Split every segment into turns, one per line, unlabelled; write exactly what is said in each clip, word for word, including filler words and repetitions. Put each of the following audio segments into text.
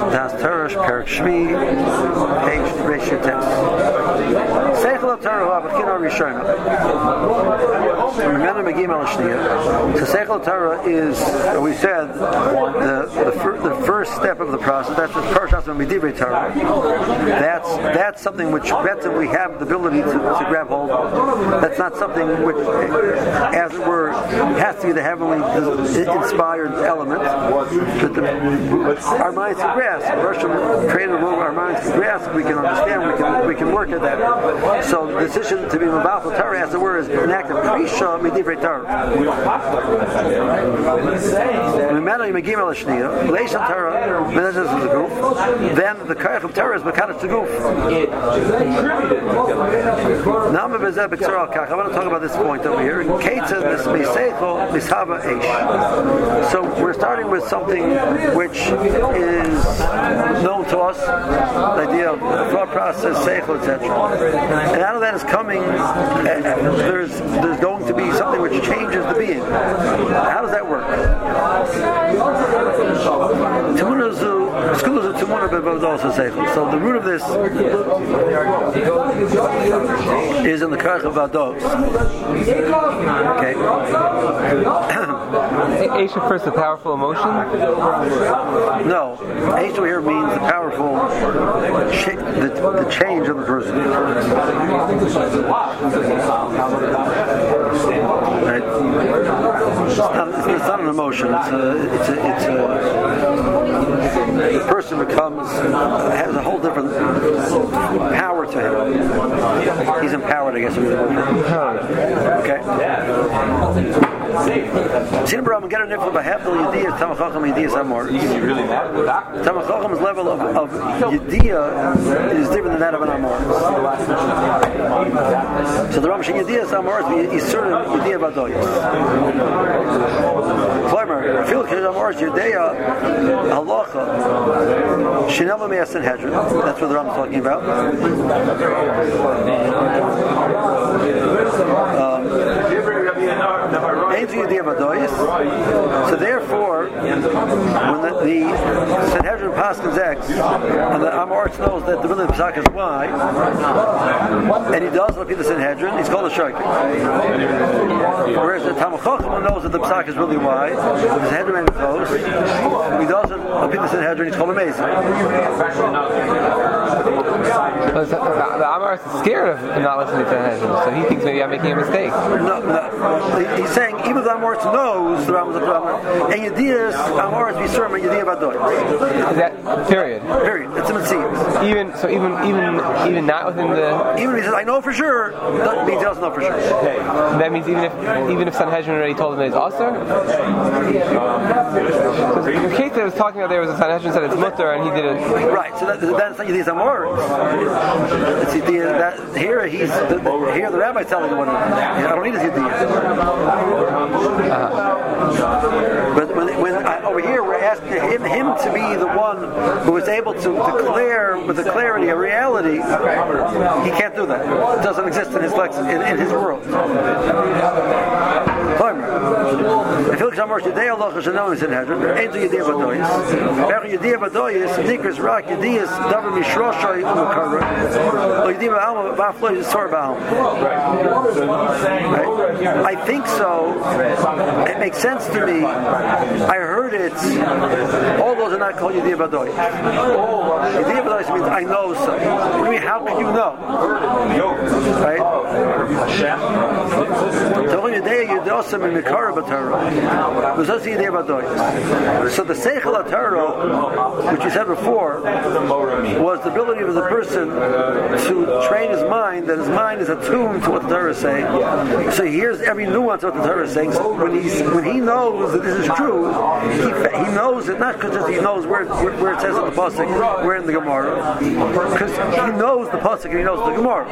Das Torah, Perek Shvi, page ratio text. Seichel Torah, Abachin Rishona. Remember Megim Al Shniya. So Seichel Torah is, we said, the the, fir- the first step of the process. That's the Parshas Midivrei Torah. That's that's something which better we have the ability to, to grab hold of. That's not something which, as it were, has to be the heavenly inspired element. But the, our minds can grasp. Rosham created a world our minds can grasp. We can understand. We can we can work at that. So the decision to be Mabafel Torah, as it were, is an act of Prisha Midivrei Torah. Then the Karach of Torah is Mekadosh the Guf. I want to talk about this point over here. So we're starting with something which is known to us, the idea of thought process, seichel, et cetera. And out of that is coming, uh, there's there's going to be something which changes the being. How does that work? So the root of this is in the Karach of Vados. Okay.
Aisha first, the powerful emotion?
No. Aisha here means the powerful, cha- the, the change of the person. Right? It's not, it's, it's not an emotion. It's a, it's a, it's a, the person becomes, has a whole different power to him. He's empowered, I guess. Okay. Sinabram get a nifl by half the Yediyah Tamachacham Yediyah Amor. Tamachacham's level of, of Yediyah is different than that of an Amor. So the Ramshin Yediyah Amor is certain Yediyah Badoyas. Flamer, Filk Amor is Yediyah Halacha Shinama Me'as Sanhedrin. That's what the Ram is talking about. Um, So therefore, when the, the Sanhedrin Paskins X and the Amoritz knows that the really Pesach is Y, and he does repeat the Sanhedrin, he's called a Shaykh. Whereas the Talmud Chacham knows that the Pesach is really Y, the Sanhedrin is close, he doesn't repeat the Sanhedrin, he's called a Mason.
Well, the, the Amoritz is scared of not listening to Sanhedrin, so he thinks maybe I'm making a mistake.
No, no. He's saying even the Amoritz knows the Ram is a problem, and Yediyah's Amoritz be certain Yediyah Badoy.
Is that period?
Period. That's what it seems.
Even so, even even even not within the.
Even if he says I know for sure, that means he doesn't know for sure.
Okay. That means even if even if Sanhedrin already told him that it's Asur. The case that I was talking about there was a Sanhedrin said it's mutter and he did it.
Right. So that, that's not Yediyah's Amoritz. It's Yediyah. That here he's the, the, here the rabbi's telling him what I don't need his Yediyah. Uh-huh. But when, when I, over here we're asking him, him to be the one who is able to declare with the clarity of reality, he can't do that. It doesn't exist in his lex- in, in his world. If you look at Yediyah Allah is known as Sanhedrin, ain't Yediyah Badoyis. Yediyah Badoyis, Nikras Rak Yediyah Davar Mishroshai Umakara, or Yediyah Alma Bafloy Sor Baal. I think so. It makes sense to me. I heard it. All those are not called Yediyah Badoyis. Yediyah Badoyis means I know so. What do you mean? How can you know? Right? So when Yediyah Yedosam in Mikara B'Torah, was also Yediyah Badoyis. So the Seichel HaTorah, which you said before, was the ability of the person to train his mind, that his mind is attuned to what the Torah is saying. So he hears every nuance of what the Torah is saying. So when he's when he knows that this is true, he he knows it not because he knows where, where where it says in the pasuk, where in the Gemara, because he knows the pasuk and he knows the Gemara.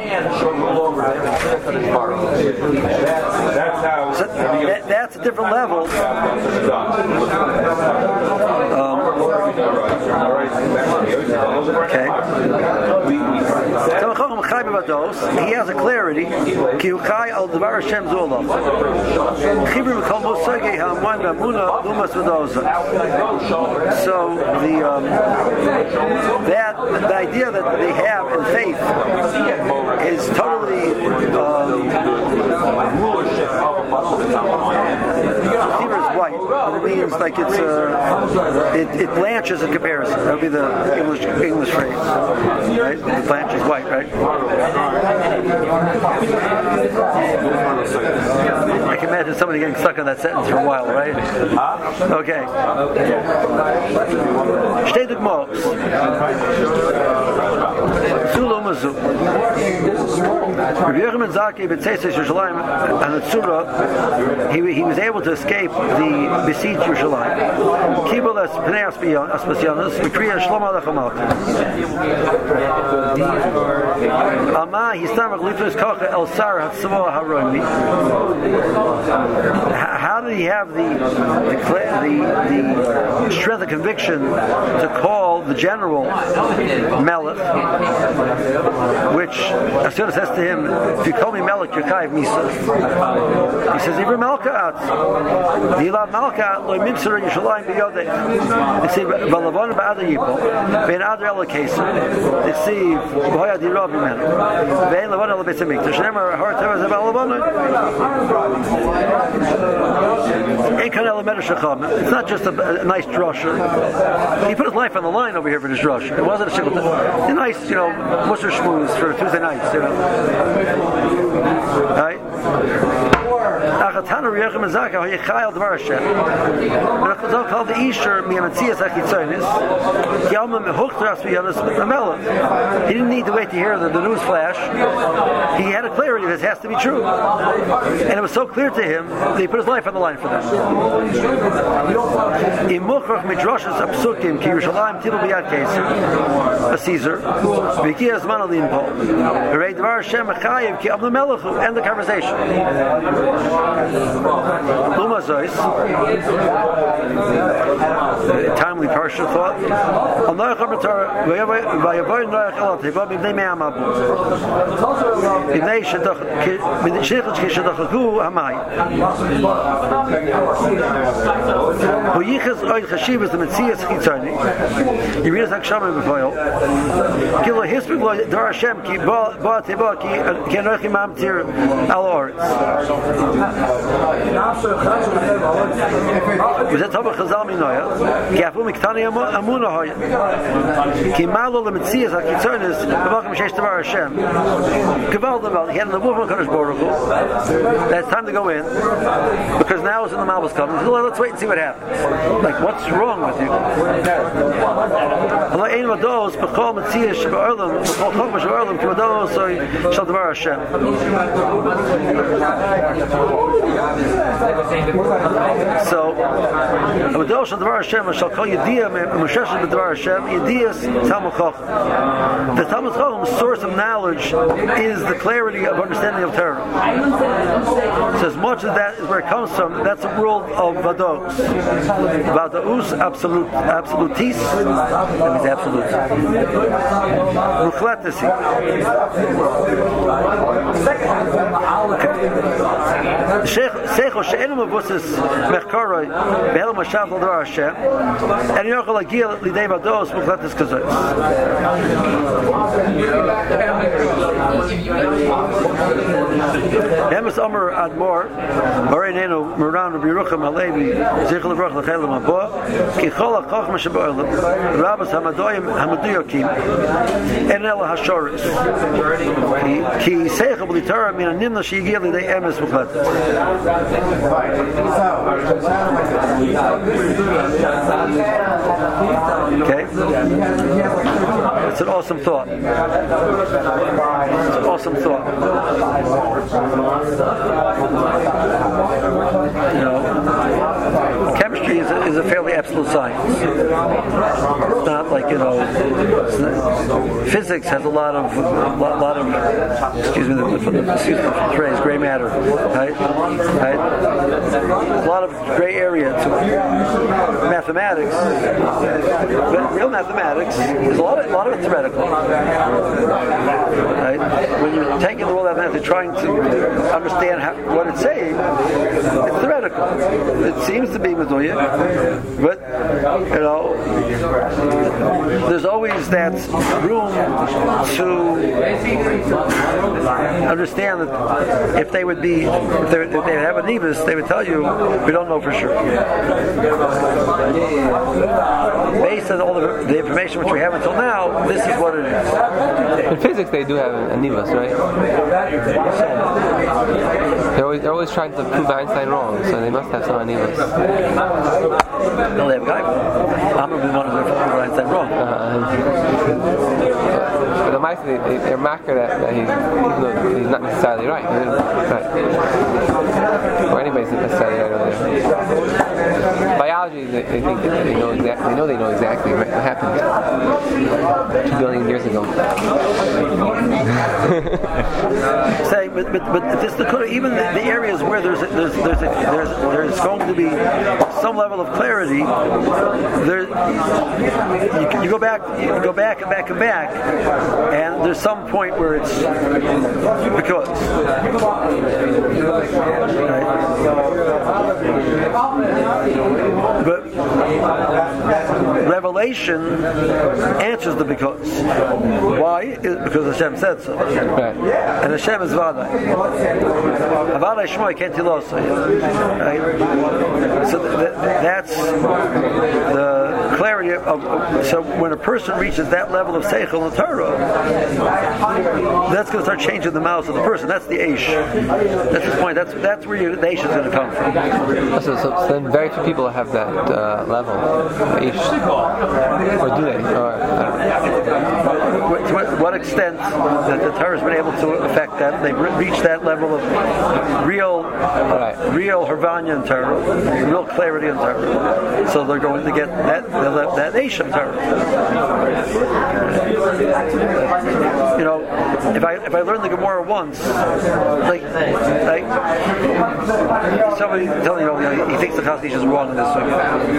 So that, that's a different level. Um, okay. Vados, he has a clarity. Ki Ukai al Dvar Hashem Zulav. Chibur Kol Mosage Hamwan Ramuna Lumas Vadosa. So the um, that the idea that they have in faith is totally um, Chibur is white. It means like it's uh, it, it blanches in comparison. That would be the English English phrase, right? The blanch is white, right? I can imagine somebody getting stuck on that sentence for a while, right? Okay. Shtei dugmos. Zulu mazu. Rabbi Yochanan Zaki b'Tzeis Yerushalayim and the Tzura, he he was able to escape the besieged Yerushalayim. Kibul as Pnei Aspasianos, Mikriya Shlomo Alechamalka. Ama Histamach Lifnus Kocha El Sar Hatzavo Haromi. How did he have the the, the the strength of conviction to call the general Melech, which Asura says to him, if you call me Melech, you're Chayiv Misa. He says, Ivra Malka'at. Dilad Malka'at, Lo Mitzur Yishalayim B'yodech. They say, Valavon Ba'ada Yipo, Ve'en Adar Ela Kesa. They say, V'hoya Dirov Yimen. Ve'en Lavon Ela B'etz HaMikdash. Shneimar, Har Teva Zeh Valavon. It's not just a, a nice drasha. He put his life on the line over here for this drasha. It wasn't a shikul. A nice, you know, musher shmooze for Tuesday nights, you know. Right? Achatanu Riyachem Azaka Hayechayel Dvar Hashem. And Achazal called the Isher Miyamatzias Achitzonis. Yalma Mehuchtras Miyanas Melech. He didn't need to wait to hear the, the news flash. He had a clarity that this has to be true. And it was so clear to him that he put his life on the line for them. In Mukhrach Midrashas Apsukim Ki Yerushalayim Tibul B'Yad Keser a Caesar V'Ki Azman Alim Po V'Rei Dvar Hashem Achayev Ki Avnu Melechu. End the conversation. Luma Zois timely parsha thought Al Noach HaBatar V'Yavoy Noach Elat Hivah B'Bnei Me'amabu B'Bnei Shechach Kishadachaku Hamai Who Yichas Oid Chashivas the Metzias Chitzoni Yirias HaKshamim B'Foil Kilo Hispik Lo Dvar Hashem Ki Ba Teva Ki Anochi Mamtir Al Oretz וזה טוב בחז"ל מנויה כי אף הוא מקטני אמונה הויה כי מה לו למציאס הקיצונס בבוקם שיש דבר השם כבל דבר he had the move of HaKadosh Baruch Hu that it's time to go in because now it's in the Malbus coming so let's wait and see what happens like what's wrong with you Allah ein vados b'chol metzias shebe'olam b'chol chokma shebe'olam ki vados shal דבר השם So, Avadosh and Dvar Hashem shall call Yediyah Moshesh and Dvar Hashem Yediyah's Talmud Chacham. The Talmud Chacham's source of knowledge is the clarity of understanding of Torah. So as much as that is where it comes from, that's a world of Vados. Vados absolute absolutis that means absolute. Mukhlatasi. Seichel she'enu mavusas mechkaroi be'el mashav l'dvar Hashem and yochel lagia l'idei vados muklatis kazos. Emes Omer Admor Orenenu Moran Rabbi Yerucham Halevi Zichel Levrach L'Chelam Habo Ki Chol HaChochma Sheba'olam Rabbos Hamadoyim Hamaduyokim En Ela HaShoris Ki Seichel B'Litorah Min HaNimna She'yigia L'idei Emes Muklatis. Okay? It's an awesome thought. It's an awesome thought. You know, chemistry is a, is a fairly absolute science. It's not like, you know, physics has a lot of, lot, lot of, excuse me, the, the, excuse me, the phrase, gray matter, right? Right? A lot of gray area to mathematics. but real mathematics is a lot of, a lot of it theoretical. Right? When you're taking the world of mathematics, trying to understand how, what it's saying, it's theoretical. It seems to be meduya, but you know, there's always that room to understand that if they would be, if they, if they would have a nivus, they would tell you, we don't know for sure. Based on all the, the information which we have until now, this is what it is.
In physics, they do have a nivus, right? They're always, they're always trying to prove Einstein wrong, so they must have some nivus.
No, they have a guy. I'm going to be one of them to prove Einstein wrong.
Uh, but the mice, they, they, they're marker that, that he's, even though he's not necessarily right. Right. Or anybody's not necessarily right over there. Biology, they, they think that they know exactly. They know they know exactly what happened two billion years ago.
Say, but but but this the even the, the areas where there's a, there's there's, a, there's there's going to be some level of clarity. There, you, you go back, you go back and back and back, and there's some point where it's because. Right. But revelation answers the because. Why? Because Hashem said so.
Right.
And Hashem is Vadai. Vadai Shmoy Kentilosai. Right? So th- th- that's the clarity of, of. So when a person reaches that level of Seichel and Torah, that's going to start changing the mouths of the person. That's the Aish. That's the point. That's that's where you, the Aish is going to come from.
So, so, so then very few people have that uh, level, Aish. Or do they? Or,
to what, what extent that the Torah has been able to affect that? They've reached that level of real,
right.
real Harvanya in Torah, real clarity in Torah. So they're going to get that that, that Aish in Torah. You know, if I if I learn the Gemara once, like like somebody telling you, you know, he thinks the Chazon Ish is wrong in this way.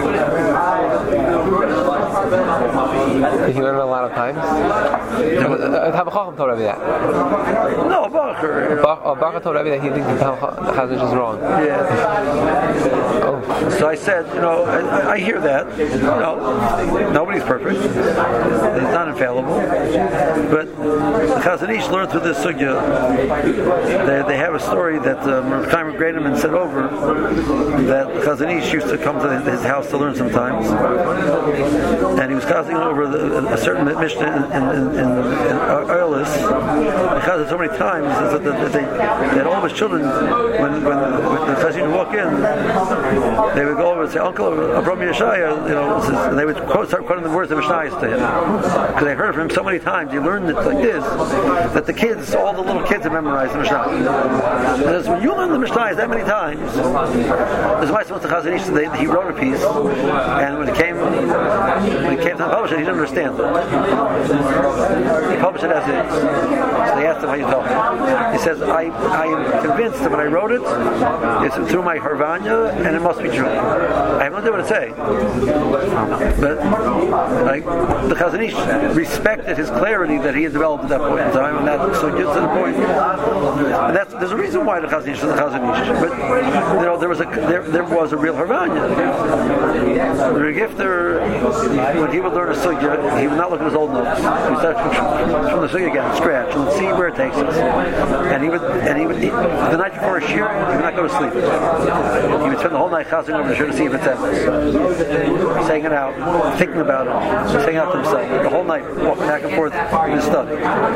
Did you learn it a lot of times? Tabachacham told Rabbi that.
No, Bacher.
Bacher told Rabbi that he thinks the Chazon Ish is wrong.
Yeah.
Oh.
So I said, you know, I, I hear that. You know, nobody's perfect. It's not infallible. But the Chazon Ish learned through this sugya. They, they have a story that Rav Chaim Greneman said over that the Chazon Ish used to come to his house to learn sometimes, and he was causing over the, a certain Mishnah in in, in, in, in Erlis because of so many times that, that, they, that all of his children, when when, when the Chazon Ish would walk in, they would go over and say, "Uncle Abraham Yeshaya," you know, and they would quote, start quoting the words of Mishnayos to him because they heard from him so many times. He learned it like this that the kids, all the little kids, have memorized the Mishnayos. Because when you learn the Mishnayos that many times, there's why the Chazon Ish, he wrote a piece, and when it came when it came to publish it, he didn't understand it. He published it as it is. So they asked him how you tell me. He says, I, I am convinced that when I wrote it, it's through my Harvanya, and it must be true. I have no idea what to say. But like, the Chazon Ish respected his clarity that he had developed at that point in time, and that so gets to the point. And that's, there's a reason why the Chazon Ish is the Chazon Ish. But you know, there was a there, there was a real Harvanya. The Regifter, when he would learn a sugya, he would not look at his old notes. He would start from, from the sugya again, scratch, and see where it takes us. And he would, and he would, he, the night before a shir, he would not go to sleep. He would spend the whole night chazing over the shir to see if it's emes. Saying it out, thinking about it, saying it out to himself, the whole night, walking back and forth in his study.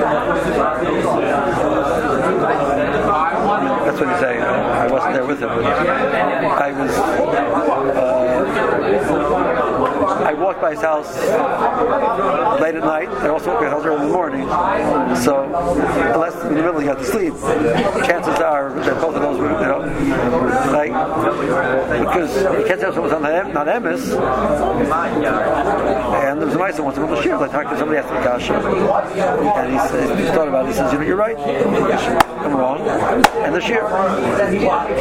That's what he's saying. I wasn't there with him. I was. Uh, I walked by his house late at night. I also walked by his house early in the morning. So, unless in the middle he got to sleep, chances are that both of those were, you know, like, because you can't tell someone's not, not emes. And there was a Lamaisa wants to go to Shir. Like, somebody asked him Kasha, and he says, he thought about it. He says, you know, you're right. I'm wrong. And the Shir. Like,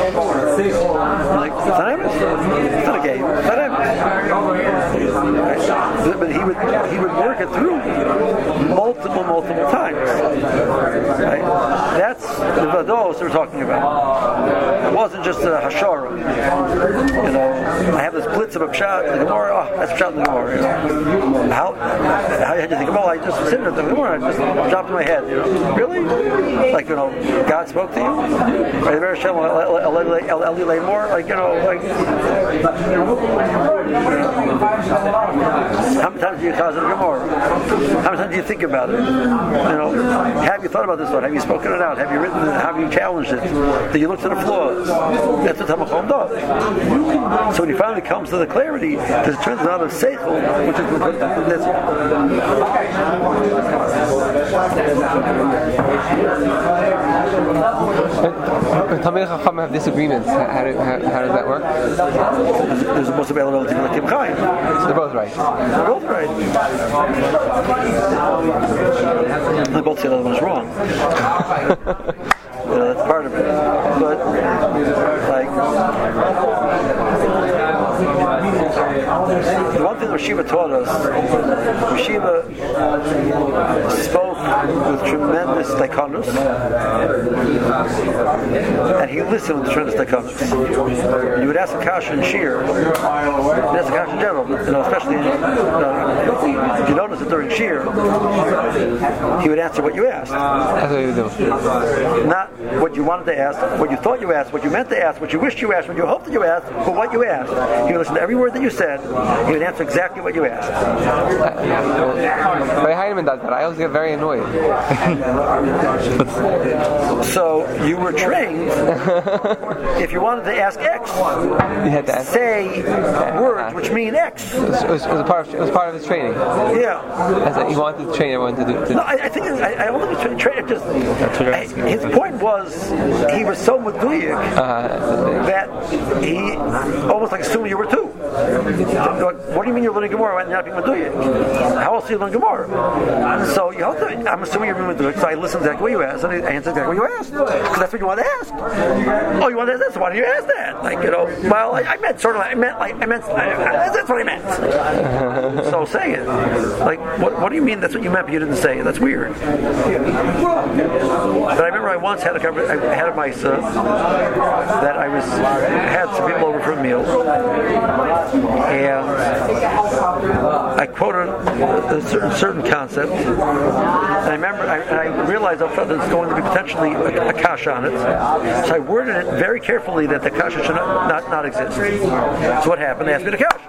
it's not evidence. It's not a game. It's not evidence. Right? But he would he would work it through multiple, multiple times. Right? That's the vados we're talking about. It wasn't just a hashara. You know, I have this blitz of a pshat in the Gemara. Oh, that's pshat in the Gemara. You know? How how did you think? Well, I just sitting at the Gemara. I just dropped in my head. You know, really? Like, you know, God spoke to you. Right? Very Hashem, Eli Lamor. Like, you know, like. How many times do you cause it a Gemara? How many times do you think about it? You know, have you thought about this one? Have you spoken it out? Have you written it? Have you challenged it? Do you look to the flaws? That's what Tamachom does. So when he finally comes to the clarity, this turns out of Seichel, which is that's
When Talmidei Chacham have disagreements, how, do, how, how does that work?
There's supposed to be a relative like Kim Chaim.
So they're both right.
They're both right. They both say the other one's wrong. You know, that's part of it. But, like, the one thing Rashiva taught us, Rashiva spoke with tremendous dichotomous, and he listened with tremendous dichotomous. You would ask a kasha in Shir, you'd ask a kasha in general, you know, especially, you know, if you notice that during Shir, he would answer what you asked.
That's what he would do.
Not what you wanted to ask, what you thought you asked, what you meant to ask, what you wished you asked, what you hoped that you asked, but what you asked. He would listen to every word that you said, he would answer exactly what you asked.
But Heinemann does that. I always get very annoyed.
So you were trained, if you wanted to ask X,
you had to ask.
say words which mean X.
It was, it was, it was, a, part of, it was part of his training.
Yeah.
As a, he wanted to train everyone to do to
No, I, I think, it, I, I don't think it was trained, just, I, his point was, he was so meduyik
uh,
that he almost like assumed you were too. What do you mean you're learning Gemara and not being meduyik? How else do you learn Gemara? So you have to, I'm assuming you're being meduyik, so I listened exactly what you asked, and I answered exactly what you asked. Because that's what you want to ask. Oh, you want to ask this? Why did you ask that? Like, you know, well, I, I meant sort of, I meant like, I meant, I, I, that's what I meant. So say it. Like, what, what do you mean that's what you meant but you didn't say it? That's weird. But I remember I once had a conversation, I had a Maisa that I was, had some people over for a meal, and I quoted a certain, certain concept, and I remember, I, and I realized up front that there's going to be potentially a, a kasha on it, so I worded it very carefully that the kasha should not, not, not exist. So what happened? They asked me the kasha.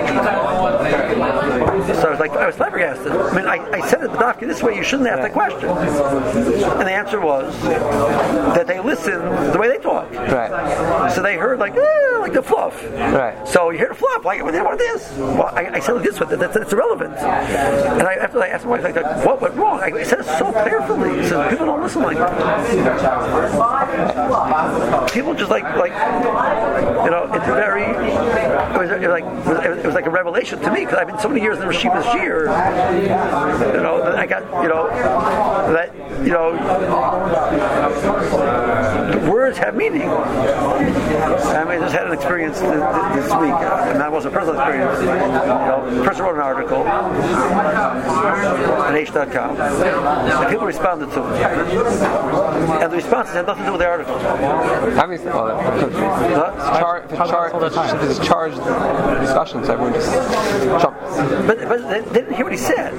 So I was like, I was flabbergasted. I mean, I, I said it, Dafki, this way you shouldn't ask that question. And the answer was that they listened the way they talk.
right.
So they heard like, eh, like the fluff.
Right.
So you hear the fluff, like, what is this? Well, I, I said it this way, that, that's irrelevant. And I, after I asked my wife, like, what went wrong? I said it so carefully. So people don't listen like that. People just like, like, you know, it's very, it was like, it was like a revelation to me, because I've been so many years in Rashiva's Shir, you know, that I got, you know, that, you know, words have meaning. I mean, I just had an experience this, this week, and that was a personal experience. You know, a person wrote an article on H dot com, and people responded to it. And the responses had nothing to do with the article.
Obviously, well, char- if, it's char- if it's charged discussion, so everyone just jumps.
But, but they, they didn't hear what he said.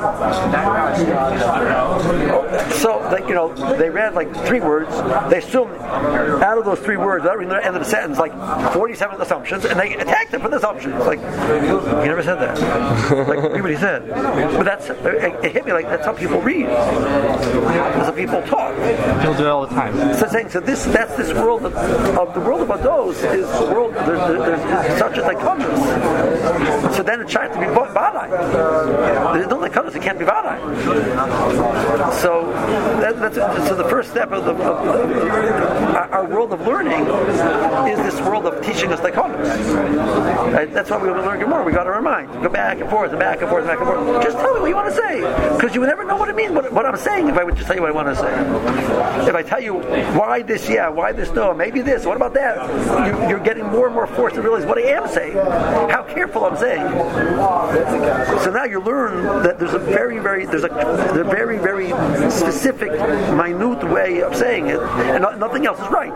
So, like, you know, they read like three words. They assumed out of those three words, without reading the end of the sentence, like forty-seven assumptions, and they attacked him for the assumptions. Like, he never said that. Like, read what he said. But that's, it, it hit me like that's how people read. That's how people talk.
People do it all the time.
So saying, so this, that's this world of, of the world of Ados is the world. There's, there's such a dichotomous. So then it tries to be vadai. There's no dichotomous. It can't be vadai. So that, that's so the first step of, the, of, of, of our, our world of learning is this world of teaching us taikonos. Right? That's why we learn Gemara. We got to remind, go back and forth and back and forth and back and forth. Just tell me what you want to say, because you would never know what it means. What, what I'm saying, if I would just tell you what I want to say. If I tell you why this, yeah, why this, no, maybe this. What about that? You, you're getting more and more forced to realize what I am saying, how careful I'm saying. So now you learn that there's a very, very, there's a, there's a very, very specific, minute way of saying it, and no, nothing else is right.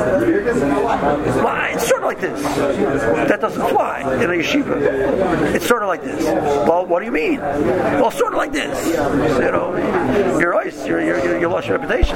Well, it's sort of like this. That doesn't fly in a yeshiva. It's sort of like this. Well, what do you mean? Well, sort of like this. You know, you're ice. You're, you're, you're, you lost your reputation.